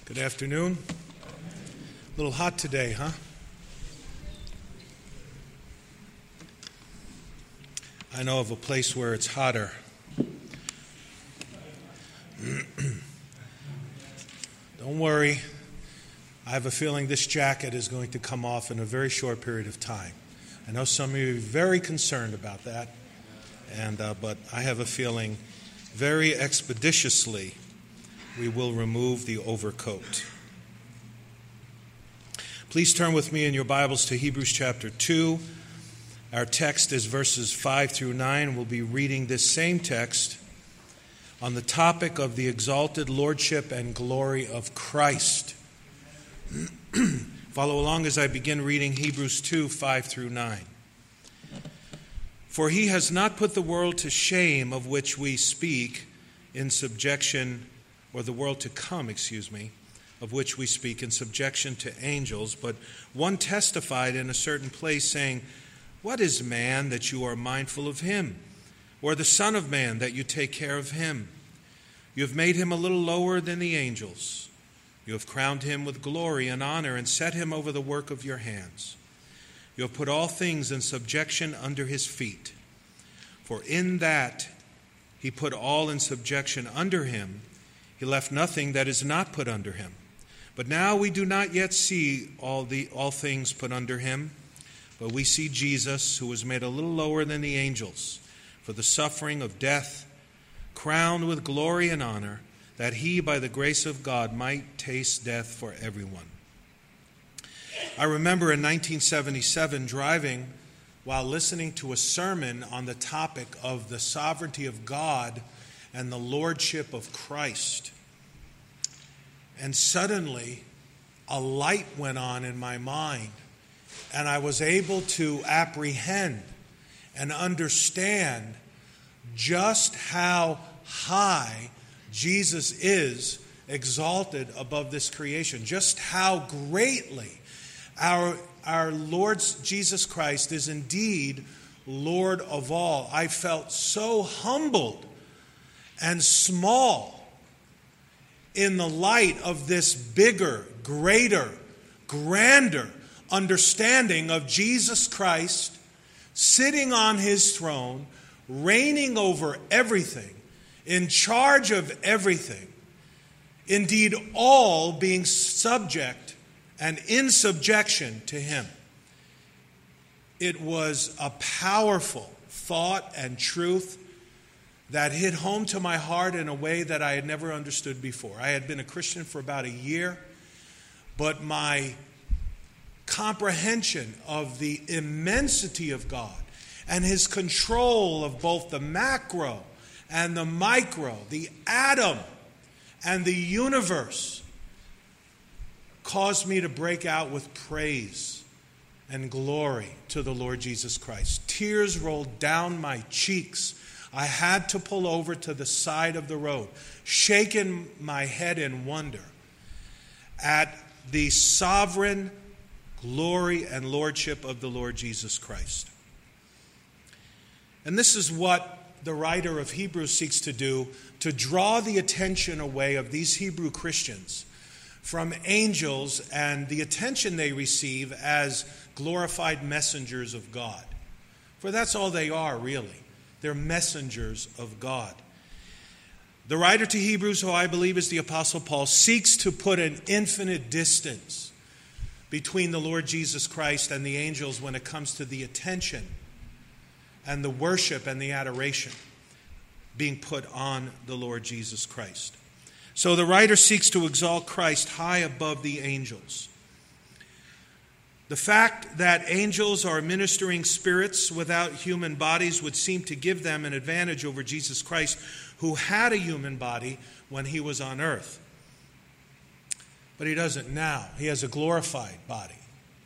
Good afternoon. A little hot today, huh? I know of a place where it's hotter. Don't worry. I have a feeling this jacket is going to come off in a very short period of time. I know some of you are very concerned about that, but I have a feeling very expeditiously we will remove the overcoat. Please turn with me in your Bibles to Hebrews chapter 2. Our text is verses 5 through 9. We'll be reading this same text on the topic of the exalted lordship and glory of Christ. Follow along as I begin reading Hebrews 2, 5 through 9. For he has not put the world to shame, of which we speak in subjection, or the world to come, of which we speak in subjection to angels. But one testified in a certain place, saying, What is man that you are mindful of him? Or the Son of Man that you take care of him? You have made him a little lower than the angels. You have crowned him with glory and honor and set him over the work of your hands. You have put all things in subjection under his feet. For in that he put all in subjection under him, he left nothing that is not put under him. But now we do not yet see all things put under him, but we see Jesus, who was made a little lower than the angels, for the suffering of death, crowned with glory and honor, that he, by the grace of God, might taste death for everyone. I remember in 1977 driving while listening to a sermon on the topic of the sovereignty of God and the lordship of Christ. And suddenly, a light went on in my mind, and I was able to apprehend and understand just how high Jesus is exalted above this creation, just how greatly our Lord Jesus Christ is indeed Lord of all. I felt so humbled and small in the light of this bigger, greater, grander understanding of Jesus Christ sitting on his throne, reigning over everything, in charge of everything, indeed all being subject and in subjection to him. It was a powerful thought and truth that hit home to my heart in a way that I had never understood before. I had been a Christian for about a year, but my comprehension of the immensity of God and his control of both the macro and the micro, the atom and the universe, caused me to break out with praise and glory to the Lord Jesus Christ. Tears rolled down my cheeks. I had to pull over to the side of the road, shaking my head in wonder at the sovereign glory and lordship of the Lord Jesus Christ. And this is what the writer of Hebrews seeks to do, to draw the attention away of these Hebrew Christians from angels and the attention they receive as glorified messengers of God. For that's all they are, really. They're messengers of God. The writer to Hebrews, who I believe is the Apostle Paul, seeks to put an infinite distance between the Lord Jesus Christ and the angels when it comes to the attention and the worship and the adoration being put on the Lord Jesus Christ. So the writer seeks to exalt Christ high above the angels. The fact that angels are ministering spirits without human bodies would seem to give them an advantage over Jesus Christ, who had a human body when he was on earth. But he doesn't now. He has a glorified body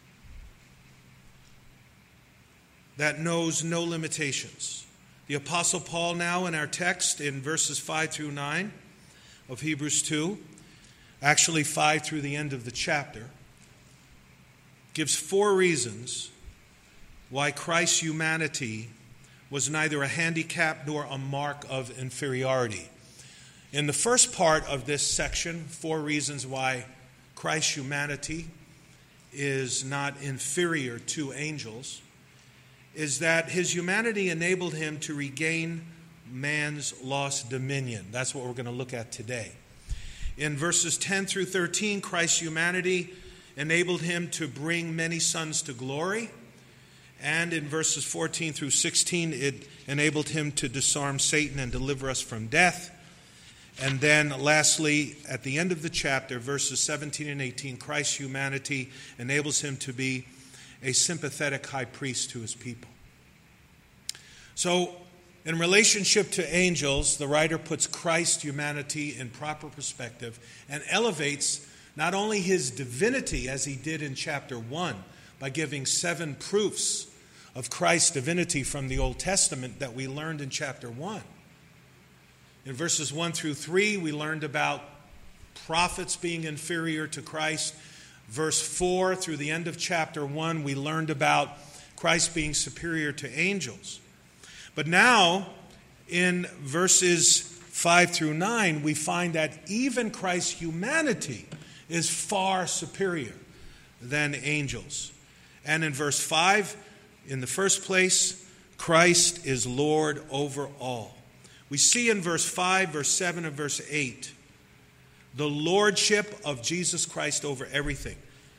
that knows no limitations. The Apostle Paul now in our text in verses 5 through 9 of Hebrews 2, actually 5 through the end of the chapter, gives 4 reasons why Christ's humanity was neither a handicap nor a mark of inferiority. In the first part of this section, 4 reasons why Christ's humanity is not inferior to angels, is that his humanity enabled him to regain man's lost dominion. That's what we're going to look at today. In verses 10 through 13, Christ's humanity enabled him to bring many sons to glory. And in verses 14 through 16, it enabled him to disarm Satan and deliver us from death. And then lastly, at the end of the chapter, verses 17 and 18, Christ's humanity enables him to be a sympathetic high priest to his people. So, in relationship to angels, the writer puts Christ's humanity in proper perspective and elevates not only his divinity, as he did in chapter 1, by giving 7 proofs of Christ's divinity from the Old Testament that we learned in chapter 1. In verses 1 through 3, we learned about prophets being inferior to Christ. Verse 4 through the end of chapter 1, we learned about Christ being superior to angels. But now, in verses 5 through 9, we find that even Christ's humanity is far superior than angels. And in verse 5, in the first place, Christ is Lord over all. We see in verse 5, verse 7, and verse 8 the lordship of Jesus Christ over everything.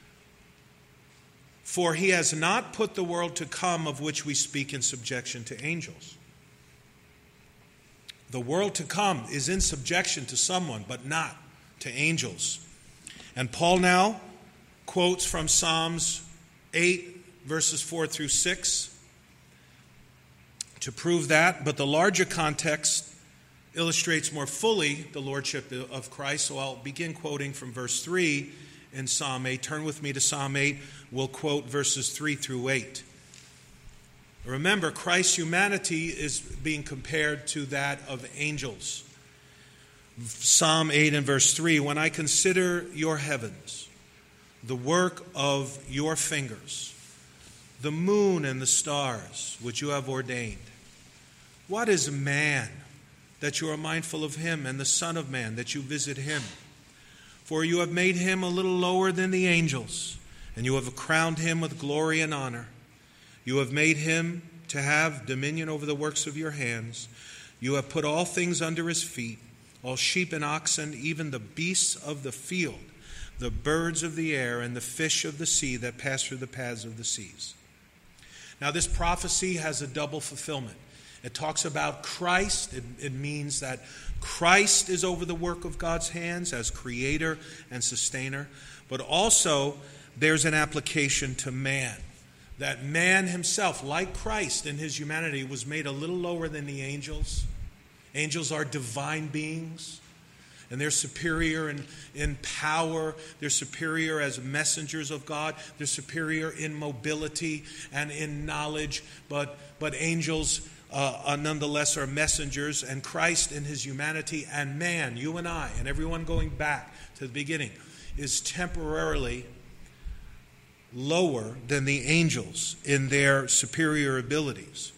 For he has not put the world to come of which we speak in subjection to angels. The world to come is in subjection to someone, but not to angels. And Paul now quotes from Psalms 8, verses 4 through 6 to prove that. But the larger context illustrates more fully the lordship of Christ. So I'll begin quoting from verse 3 in Psalm 8. Turn with me to Psalm 8. We'll quote verses 3 through 8. Remember, Christ's humanity is being compared to that of angels. Psalm 8 and verse 3, when I consider your heavens, the work of your fingers, the moon and the stars which you have ordained, what is man that you are mindful of him, and the Son of Man that you visit him? For you have made him a little lower than the angels, and you have crowned him with glory and honor. You have made him to have dominion over the works of your hands. You have put all things under his feet, all sheep and oxen, even the beasts of the field, the birds of the air, and the fish of the sea that pass through the paths of the seas. Now, this prophecy has a double fulfillment. It talks about Christ. It means that Christ is over the work of God's hands as creator and sustainer. But also, there's an application to man. That man himself, like Christ in his humanity, was made a little lower than the angels. Angels are divine beings, and they're superior in power. They're superior as messengers of God. They're superior in mobility and in knowledge. But angels nonetheless are messengers, and Christ in his humanity and man, you and I, and everyone going back to the beginning, is temporarily lower than the angels in their superior abilities.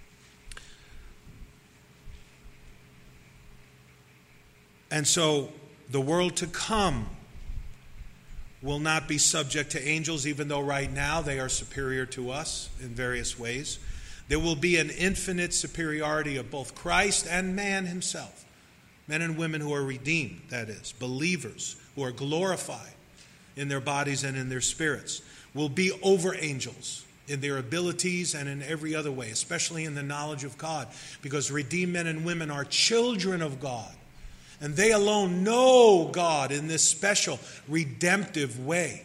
And so the world to come will not be subject to angels, even though right now they are superior to us in various ways. There will be an infinite superiority of both Christ and man himself. Men and women who are redeemed, that is, believers who are glorified in their bodies and in their spirits, will be over angels in their abilities and in every other way, especially in the knowledge of God, because redeemed men and women are children of God, and they alone know God in this special redemptive way.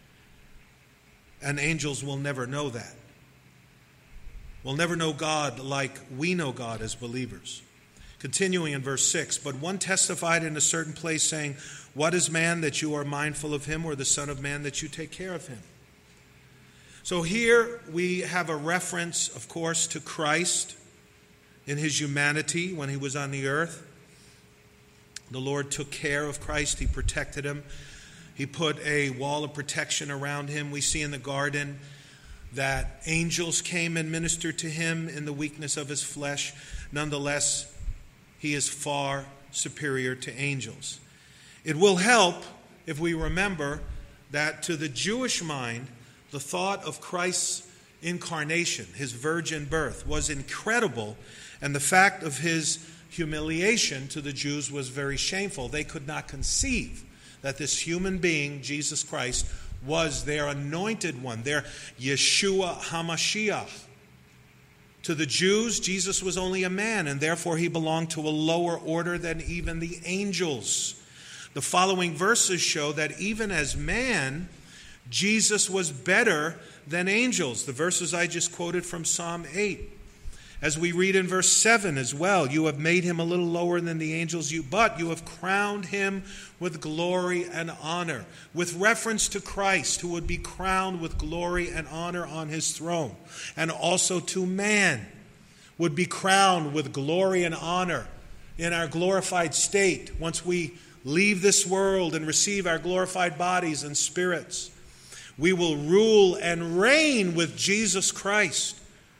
And angels will never know that. We'll never know God like we know God as believers. Continuing in verse 6, but one testified in a certain place, saying, what is man that you are mindful of him, or the Son of Man that you take care of him? So here we have a reference, of course, to Christ in his humanity when he was on the earth. The Lord took care of Christ. He protected him. He put a wall of protection around him. We see in the garden that angels came and ministered to him in the weakness of his flesh. Nonetheless, he is far superior to angels. It will help if we remember that to the Jewish mind, the thought of Christ's incarnation, his virgin birth, was incredible, and the fact of his humiliation to the Jews was very shameful. They could not conceive that this human being, Jesus Christ, was their anointed one, their Yeshua HaMashiach. To the Jews, Jesus was only a man, and therefore he belonged to a lower order than even the angels. The following verses show that even as man, Jesus was better than angels. The verses I just quoted from Psalm 8. As we read in verse 7 as well, you have made him a little lower than the angels, but you have crowned him with glory and honor. With reference to Christ, who would be crowned with glory and honor on his throne. And also to man, would be crowned with glory and honor in our glorified state once we leave this world and receive our glorified bodies and spirits. We will rule and reign with Jesus Christ.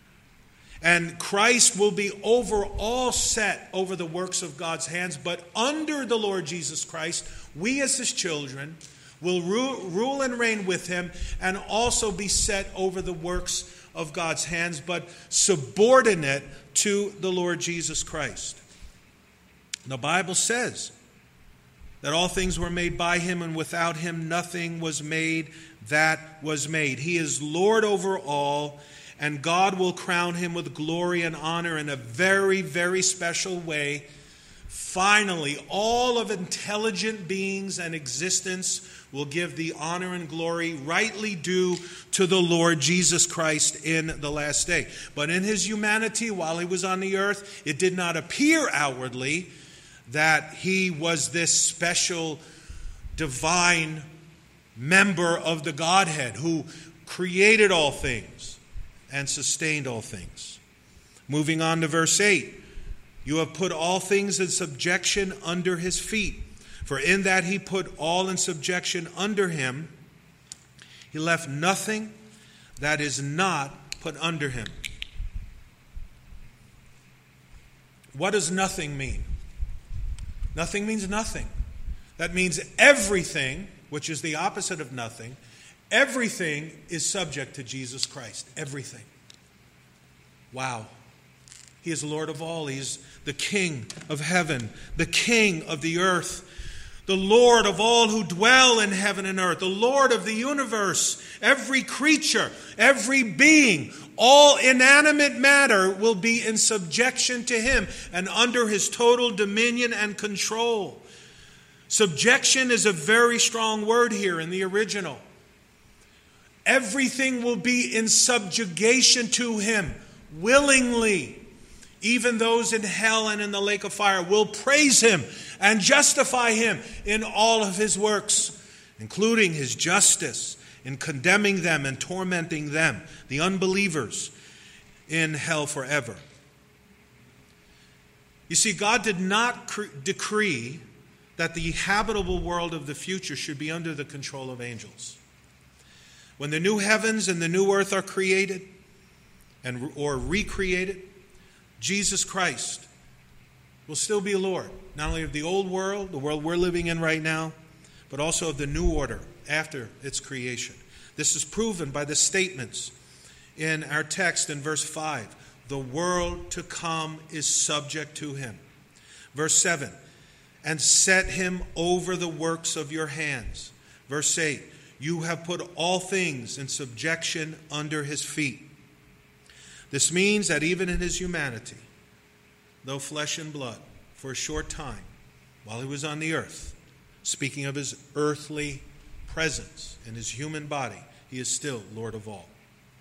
And Christ will be over all set over the works of God's hands. But under the Lord Jesus Christ, we as his children will rule and reign with him and also be set over the works of God's hands, but subordinate to the Lord Jesus Christ. The Bible says that all things were made by him, and without him nothing was made that was made. He is Lord over all, and God will crown him with glory and honor in a very, very special way. Finally, all of intelligent beings and existence will give the honor and glory rightly due to the Lord Jesus Christ in the last day. But in his humanity, while he was on the earth, it did not appear outwardly that he was this special divine member of the Godhead who created all things and sustained all things. Moving on to verse 8. You have put all things in subjection under his feet. For in that he put all in subjection under him, he left nothing that is not put under him. What does nothing mean? Nothing means nothing. That means everything, which is the opposite of nothing, everything is subject to Jesus Christ. Everything. Wow. He is Lord of all. He is the King of heaven, the King of the earth, the Lord of all who dwell in heaven and earth, the Lord of the universe. Every creature, every being, all inanimate matter will be in subjection to him and under his total dominion and control. Subjection is a very strong word here in the original. Everything will be in subjugation to him willingly. Even those in hell and in the lake of fire will praise him and justify him in all of his works, including his justice in condemning them and tormenting them, the unbelievers, in hell forever. You see, God did not decree that the habitable world of the future should be under the control of angels. When the new heavens and the new earth are created or recreated, Jesus Christ will still be Lord, not only of the old world, the world we're living in right now, but also of the new order after its creation. This is proven by the statements in our text in verse 5. The world to come is subject to him. Verse 7, and set him over the works of your hands. Verse 8, you have put all things in subjection under his feet. This means that even in his humanity, though flesh and blood, for a short time, while he was on the earth, speaking of his earthly presence in his human body, he is still Lord of all.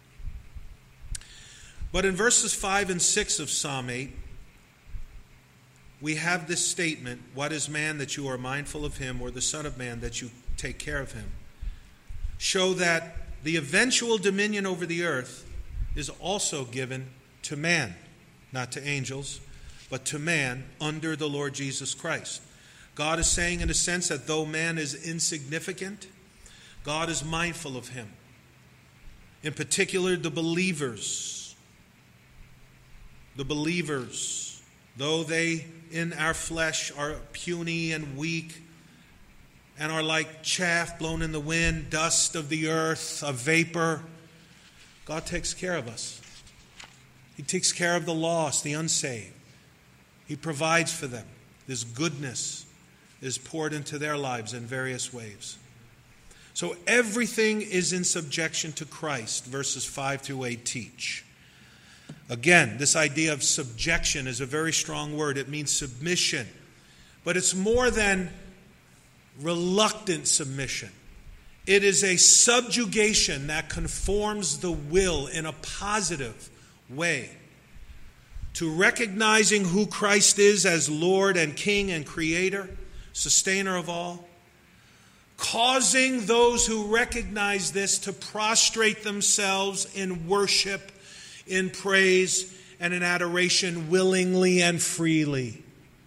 But in verses 5 and 6 of Psalm 8, we have this statement, what is man that you are mindful of him, or the Son of Man that you take care of him, show that the eventual dominion over the earth is also given to man, not to angels, but to man under the Lord Jesus Christ. God is saying in a sense that though man is insignificant, God is mindful of him. In particular, the believers, though they in our flesh are puny and weak and are like chaff blown in the wind, dust of the earth, a vapor, God takes care of us. He takes care of the lost, the unsaved. He provides for them. His goodness is poured into their lives in various ways. So everything is in subjection to Christ, verses 5 through 8 teach. Again, this idea of subjection is a very strong word. It means submission. But it's more than reluctant submission. It is a subjugation that conforms the will in a positive way to recognizing who Christ is as Lord and King and Creator, sustainer of all, causing those who recognize this to prostrate themselves in worship, in praise, and in adoration willingly and freely.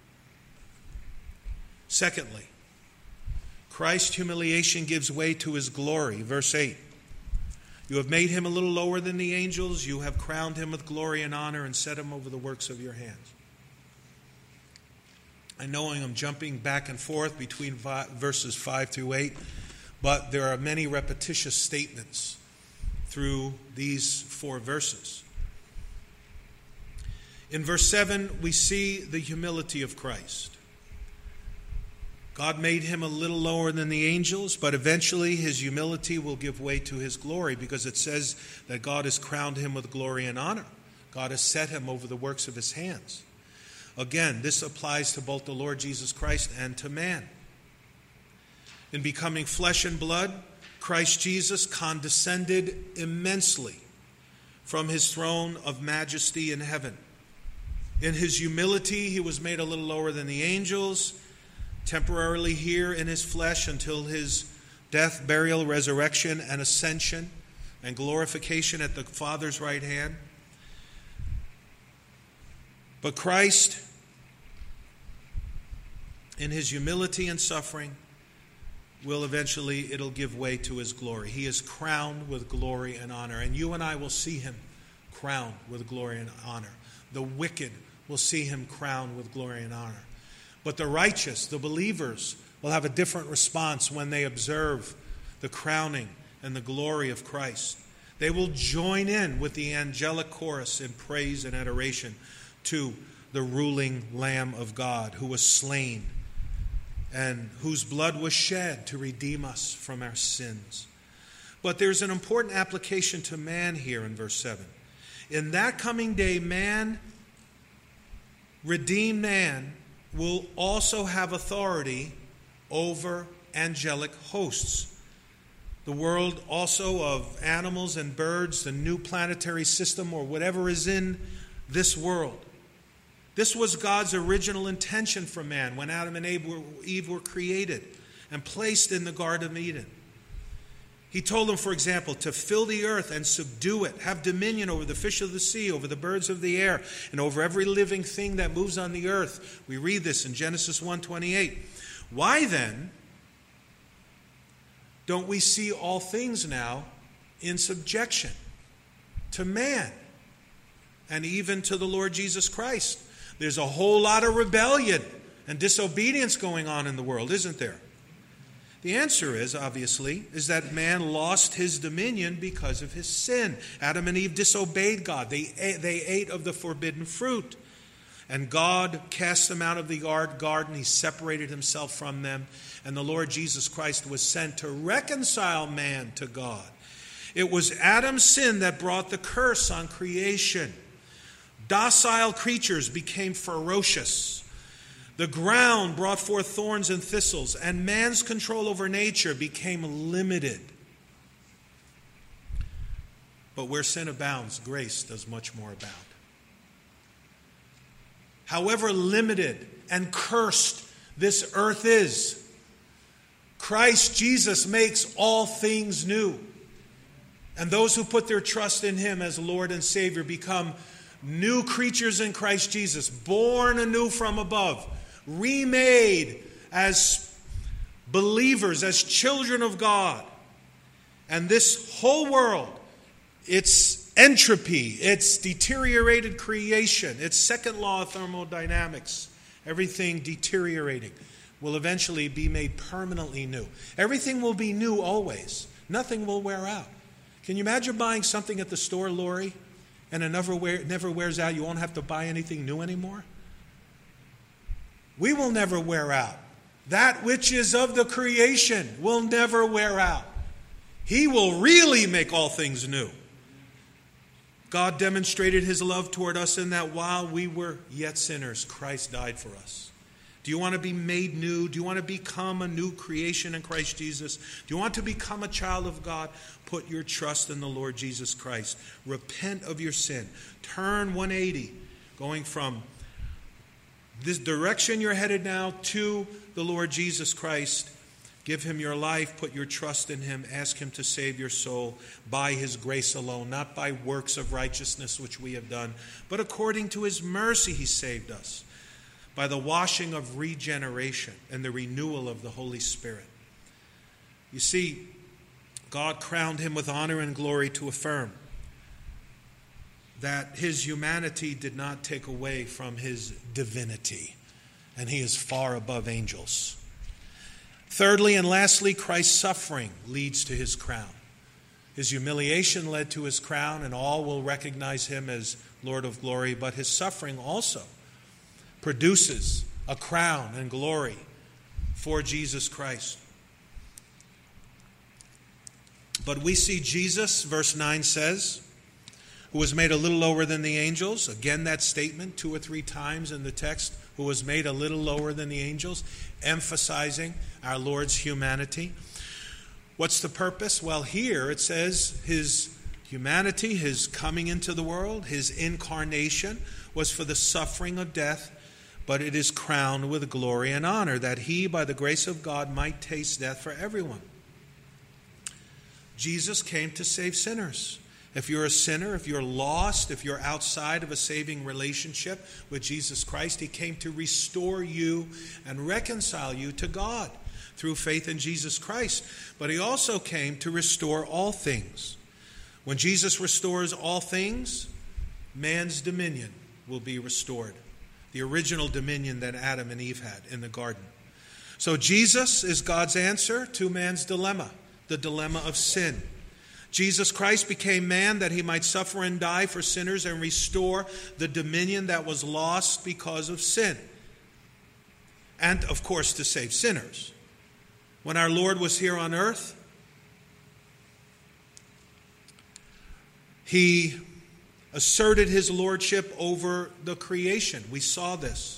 Secondly, Christ's humiliation gives way to his glory. Verse 8. You have made him a little lower than the angels. You have crowned him with glory and honor and set him over the works of your hands. I know I'm jumping back and forth between verses 5 through 8, but there are many repetitious statements through these 4 verses. In verse 7, we see the humility of Christ. God made him a little lower than the angels, but eventually his humility will give way to his glory, because it says that God has crowned him with glory and honor. God has set him over the works of his hands. Again, this applies to both the Lord Jesus Christ and to man. In becoming flesh and blood, Christ Jesus condescended immensely from his throne of majesty in heaven. In his humility, he was made a little lower than the angels, temporarily here in his flesh until his death, burial, resurrection, and ascension and glorification at the Father's right hand. But Christ, in his humility and suffering, it'll give way to his glory. He is crowned with glory and honor. And you and I will see him crowned with glory and honor. The wicked will see him crowned with glory and honor. But the righteous, the believers, will have a different response when they observe the crowning and the glory of Christ. They will join in with the angelic chorus in praise and adoration to the ruling Lamb of God, who was slain and whose blood was shed to redeem us from our sins. But there's an important application to man here in verse 7. In that coming day, redeemed man, will also have authority over angelic hosts. The world also of animals and birds, the new planetary system, or whatever is in this world. This was God's original intention for man when Adam and Eve were created and placed in the Garden of Eden. He told them, for example, to fill the earth and subdue it, have dominion over the fish of the sea, over the birds of the air, and over every living thing that moves on the earth. We read this in Genesis 1:28. Why then don't we see all things now in subjection to man and even to the Lord Jesus Christ? There's a whole lot of rebellion and disobedience going on in the world, isn't there? The answer is, obviously, is that man lost his dominion because of his sin. Adam and Eve disobeyed God. They ate of the forbidden fruit. And God cast them out of the garden. He separated himself from them. And the Lord Jesus Christ was sent to reconcile man to God. It was Adam's sin that brought the curse on creation. Docile creatures became ferocious. The ground brought forth thorns and thistles, and man's control over nature became limited. But where sin abounds, grace does much more abound. However limited and cursed this earth is, Christ Jesus makes all things new. And those who put their trust in him as Lord and Savior become new creatures in Christ Jesus, born anew from above, remade as believers, as children of God. And this whole world, its entropy, its deteriorated creation, its second law of thermodynamics everything deteriorating, will eventually be made permanently new. Everything will be new always. Nothing will wear out. Can you imagine buying something at the store, Lori, and it never wears out? You won't have to buy anything new anymore? We will never wear out. That which is of the creation will never wear out. He will really make all things new. God demonstrated his love toward us in that while we were yet sinners, Christ died for us. Do you want to be made new? Do you want to become a new creation in Christ Jesus? Do you want to become a child of God? Put your trust in the Lord Jesus Christ. Repent of your sin. Turn 180, going from this direction you're headed now to the Lord Jesus Christ. Give him your life. Put your trust in him. Ask him to save your soul by his grace alone, not by works of righteousness which we have done, but according to his mercy he saved us, by the washing of regeneration and the renewal of the Holy Spirit. You see, God crowned him with honor and glory to affirm that his humanity did not take away from his divinity, and he is far above angels. Thirdly and lastly, Christ's suffering leads to his crown. His humiliation led to his crown, and all will recognize him as Lord of glory, but his suffering also produces a crown and glory for Jesus Christ. But we see Jesus, verse 9 says, who was made a little lower than the angels. Again, that statement 2 or 3 times in the text, who was made a little lower than the angels, emphasizing our Lord's humanity. What's the purpose? Well, here it says his humanity, his coming into the world, his incarnation was for the suffering of death, but it is crowned with glory and honor, that he, by the grace of God, might taste death for everyone. Jesus came to save sinners. If you're a sinner, if you're lost, if you're outside of a saving relationship with Jesus Christ, he came to restore you and reconcile you to God through faith in Jesus Christ. But he also came to restore all things. When Jesus restores all things, man's dominion will be restored. The original dominion that Adam and Eve had in the garden. So Jesus is God's answer to man's dilemma, the dilemma of sin. Jesus Christ became man that he might suffer and die for sinners and restore the dominion that was lost because of sin. And, of course, to save sinners. When our Lord was here on earth, he asserted his lordship over the creation. We saw this.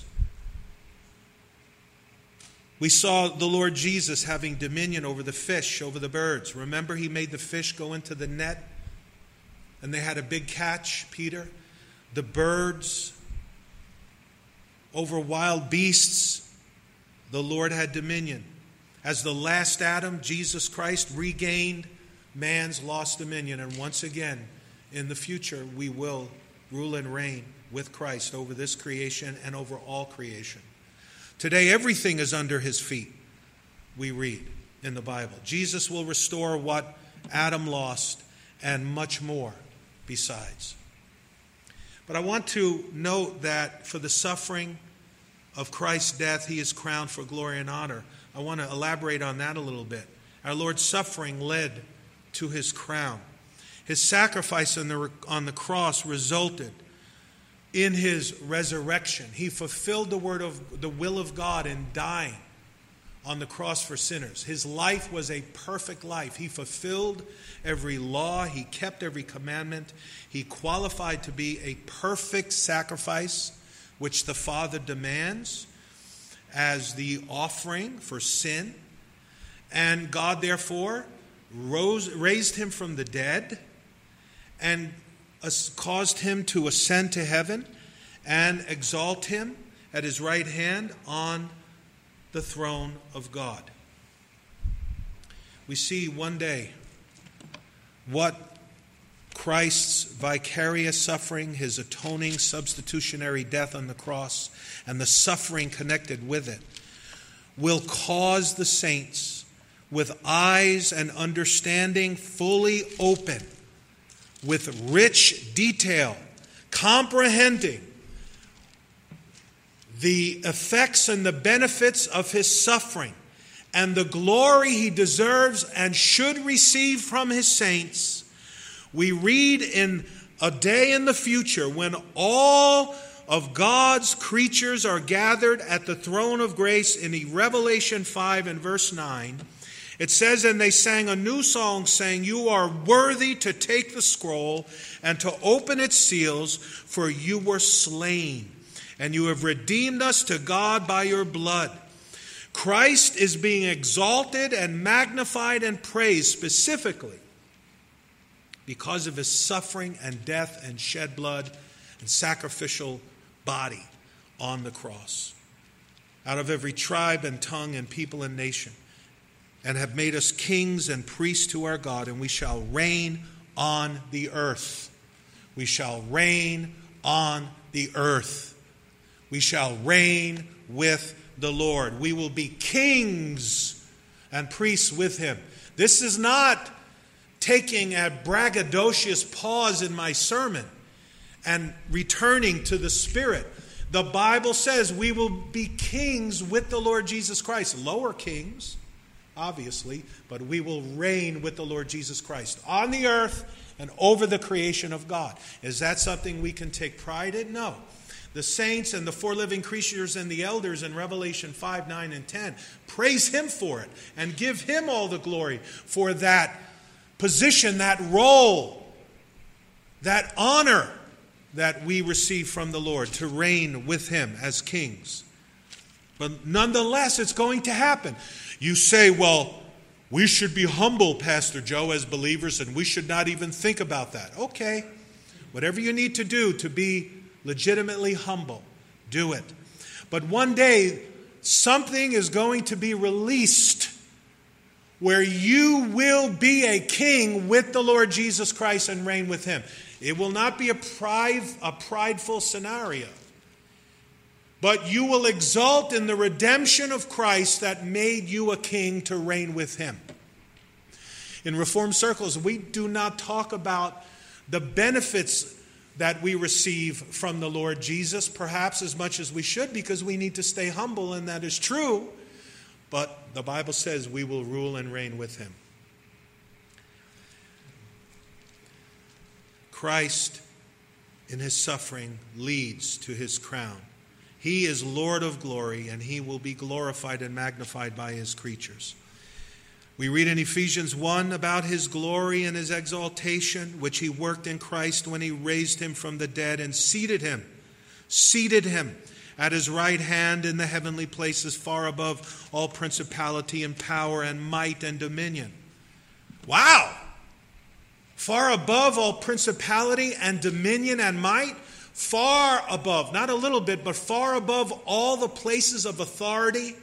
We saw the Lord Jesus having dominion over the fish, over the birds. Remember, he made the fish go into the net, and they had a big catch, Peter. The birds, over wild beasts, the Lord had dominion. As the last Adam, Jesus Christ regained man's lost dominion. And once again, in the future, we will rule and reign with Christ over this creation and over all creation. Today, everything is under his feet, we read in the Bible. Jesus will restore what Adam lost and much more besides. But I want to note that for the suffering of Christ's death, he is crowned for glory and honor. I want to elaborate on that a little bit. Our Lord's suffering led to his crown. His sacrifice on the cross resulted in his resurrection. He fulfilled the will of God in dying on the cross for sinners. His life was a perfect life. He fulfilled every law. He kept every commandment. He qualified to be a perfect sacrifice, which the Father demands as the offering for sin. And God, therefore, raised him from the dead and caused him to ascend to heaven and exalt him at his right hand on the throne of God. We see one day what Christ's vicarious suffering, his atoning substitutionary death on the cross, and the suffering connected with it will cause the saints with eyes and understanding fully open, with rich detail, comprehending the effects and the benefits of his suffering and the glory he deserves and should receive from his saints, we read in a day in the future when all of God's creatures are gathered at the throne of grace in Revelation 5 and verse 9. It says, "And they sang a new song, saying, 'You are worthy to take the scroll and to open its seals, for you were slain, and you have redeemed us to God by your blood.'" Christ is being exalted and magnified and praised specifically because of his suffering and death and shed blood and sacrificial body on the cross. Out of every tribe and tongue and people and nation, and have made us kings and priests to our God, and we shall reign on the earth. We shall reign on the earth. We shall reign with the Lord. We will be kings and priests with him. This is not taking a braggadocious pause in my sermon and returning to the Spirit. The Bible says we will be kings with the Lord Jesus Christ. Lower kings, obviously, but we will reign with the Lord Jesus Christ on the earth and over the creation of God. Is that something we can take pride in? No. The saints and the four living creatures and the elders in Revelation 5, 9, and 10 praise him for it and give him all the glory for that position, that role, that honor that we receive from the Lord to reign with him as kings. But nonetheless, it's going to happen. You say, well, we should be humble, Pastor Joe, as believers, and we should not even think about that. Okay, whatever you need to do to be legitimately humble, do it. But one day, something is going to be released where you will be a king with the Lord Jesus Christ and reign with him. It will not be a prideful scenario, but you will exult in the redemption of Christ that made you a king to reign with him. In Reformed circles, we do not talk about the benefits that we receive from the Lord Jesus, perhaps as much as we should, because we need to stay humble, and that is true. But the Bible says we will rule and reign with him. Christ, in his suffering, leads to his crown. He is Lord of glory, and he will be glorified and magnified by his creatures. We read in Ephesians 1 about his glory and his exaltation, which he worked in Christ when he raised him from the dead and seated him at his right hand in the heavenly places, far above all principality and power and might and dominion. Wow! Far above all principality and dominion and might, far above, not a little bit, but far above all the places of authority,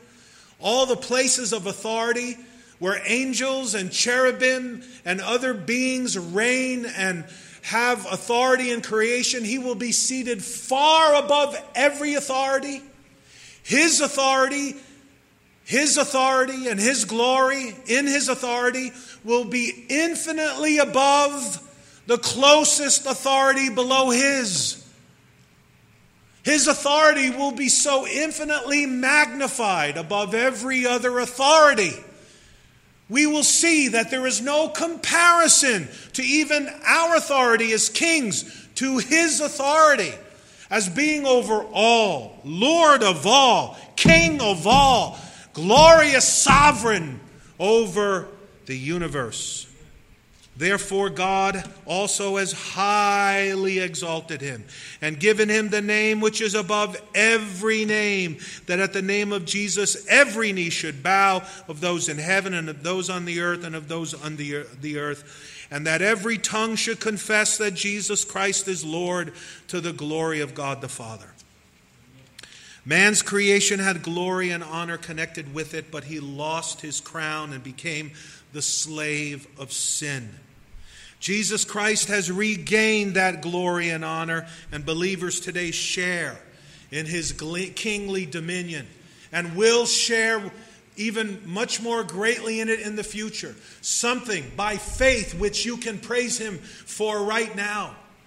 where angels and cherubim and other beings reign and have authority in creation. He will be seated far above every authority. His authority and his glory in his authority will be infinitely above the closest authority below his. His authority will be so infinitely magnified above every other authority. We will see that there is no comparison to even our authority as kings to his authority as being over all, Lord of all, King of all, glorious sovereign over the universe. Therefore, God also has highly exalted him and given him the name which is above every name, that at the name of Jesus every knee should bow, of those in heaven and of those on the earth and of those under the earth, and that every tongue should confess that Jesus Christ is Lord, to the glory of God the Father. Man's creation had glory and honor connected with it, but he lost his crown and became the slave of sin. Jesus Christ has regained that glory and honor, and believers today share in his kingly dominion and will share even much more greatly in it in the future. Something by faith which you can praise him for right now.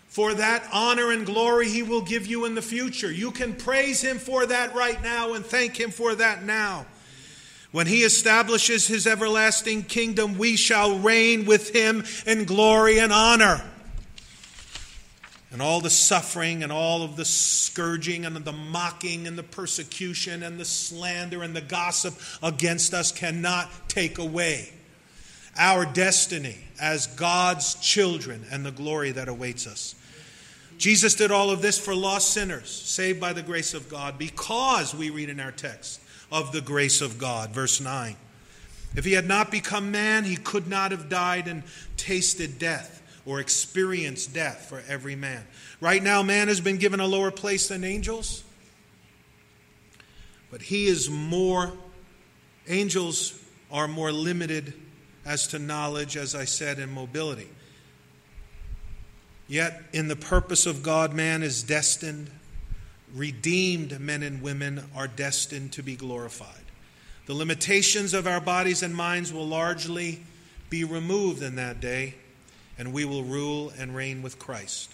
for that honor and glory He will give you in the future. You can praise Him for that right now and thank Him for that now. When He establishes His everlasting kingdom, we shall reign with Him in glory and honor. And all the suffering and all of the scourging and the mocking and the persecution and the slander and the gossip against us cannot take away our destiny as God's children and the glory that awaits us. Jesus did all of this for lost sinners, saved by the grace of God, because we read in our text of the grace of God. Verse 9. If He had not become man, He could not have died and tasted death or experienced death for every man. Right now, man has been given a lower place than angels, but angels are more limited as to knowledge, as I said, and mobility. Yet, in the purpose of God, man is destined. Redeemed men and women are destined to be glorified. The limitations of our bodies and minds will largely be removed in that day, and we will rule and reign with Christ.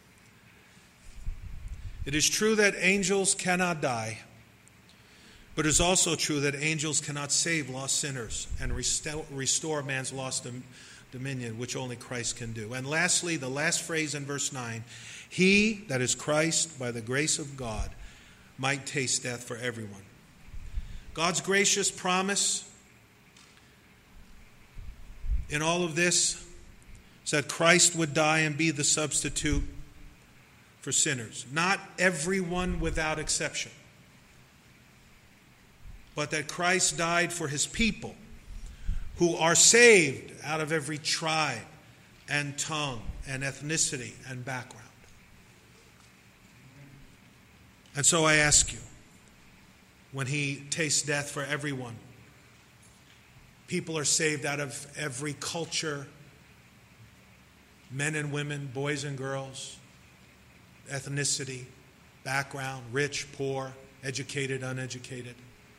It is true that angels cannot die, but it is also true that angels cannot save lost sinners and restore man's lost dominion, which only Christ can do. And lastly, the last phrase in verse 9, He, that is Christ, by the grace of God, might taste death for everyone. God's gracious promise in all of this is that Christ would die and be the substitute for sinners. Not everyone without exception, but that Christ died for His people who are saved out of every tribe and tongue and ethnicity and background. And so I ask you, when He tastes death for everyone, people are saved out of every culture, men and women, boys and girls, ethnicity, background, rich, poor, educated, uneducated.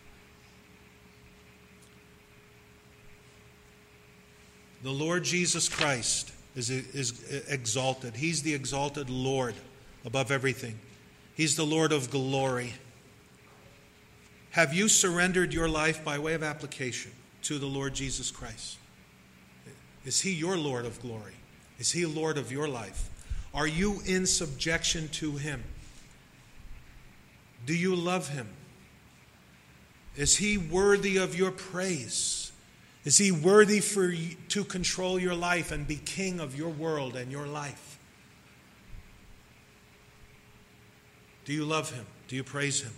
The Lord Jesus Christ is exalted. He's the exalted Lord above everything. He's the Lord of glory. Have you surrendered your life by way of application to the Lord Jesus Christ? Is He your Lord of glory? Is He Lord of your life? Are you in subjection to Him? Do you love Him? Is He worthy of your praise? Is He worthy for you to control your life and be king of your world and your life? Do you love Him? Do you praise Him?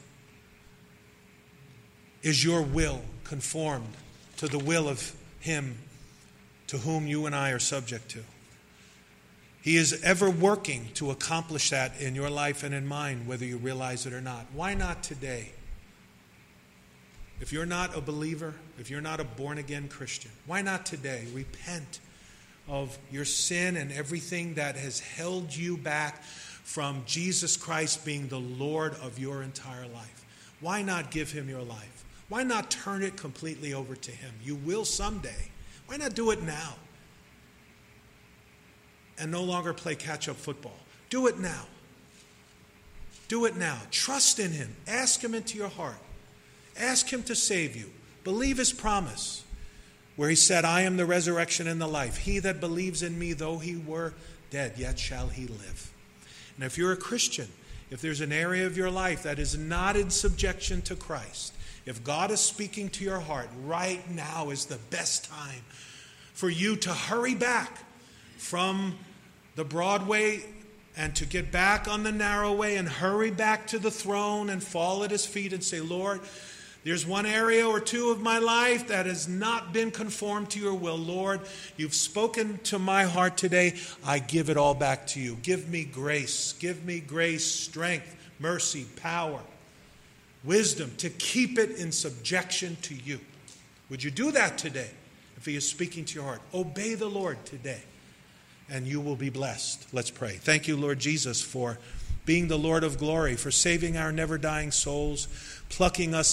Is your will conformed to the will of Him to whom you and I are subject to? He is ever working to accomplish that in your life and in mine, whether you realize it or not. Why not today? If you're not a believer, if you're not a born-again Christian, why not today repent of your sin and everything that has held you back from Jesus Christ being the Lord of your entire life? Why not give Him your life? Why not turn it completely over to Him? You will someday. Why not do it now? And no longer play catch-up football. Do it now. Do it now. Trust in Him. Ask Him into your heart. Ask Him to save you. Believe His promise, where He said, I am the resurrection and the life. He that believes in me, though he were dead, yet shall he live. And if you're a Christian, if there's an area of your life that is not in subjection to Christ, if God is speaking to your heart, right now is the best time for you to hurry back from the broad way and to get back on the narrow way and hurry back to the throne and fall at His feet and say, Lord, there's one area or two of my life that has not been conformed to your will. Lord, you've spoken to my heart today. I give it all back to you. Give me grace. Give me grace, strength, mercy, power, wisdom to keep it in subjection to you. Would you do that today if He is speaking to your heart? Obey the Lord today, and you will be blessed. Let's pray. Thank you, Lord Jesus, for being the Lord of glory, for saving our never-dying souls, plucking us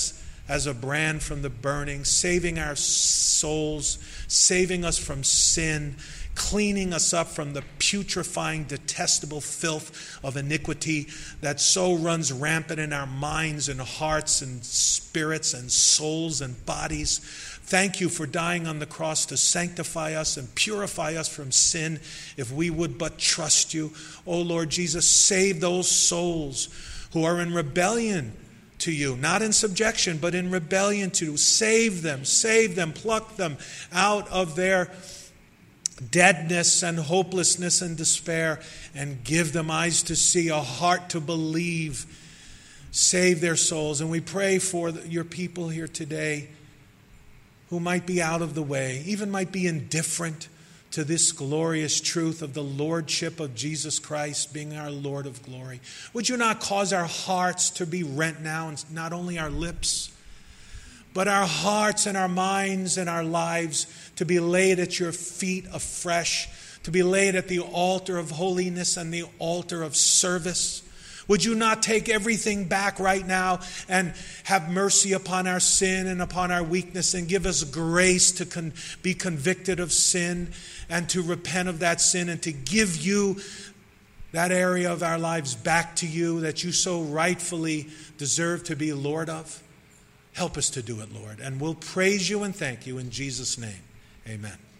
as a brand from the burning, saving our souls, saving us from sin, cleaning us up from the putrefying, detestable filth of iniquity that so runs rampant in our minds and hearts and spirits and souls and bodies. Thank you for dying on the cross to sanctify us and purify us from sin if we would but trust you. Oh Lord Jesus, save those souls who are in rebellion to you, not in subjection, but in rebellion to you. Save them, pluck them out of their deadness and hopelessness and despair, and give them eyes to see, a heart to believe. Save their souls. And we pray for your people here today who might be out of the way, even might be indifferent to this glorious truth of the lordship of Jesus Christ being our Lord of glory. Would you not cause our hearts to be rent now, and not only our lips, but our hearts and our minds and our lives to be laid at your feet afresh, to be laid at the altar of holiness and the altar of service? Would you not take everything back right now and have mercy upon our sin and upon our weakness, and give us grace to be convicted of sin and to repent of that sin and to give you that area of our lives back to you that you so rightfully deserve to be Lord of? Help us to do it, Lord. And we'll praise you and thank you in Jesus' name. Amen.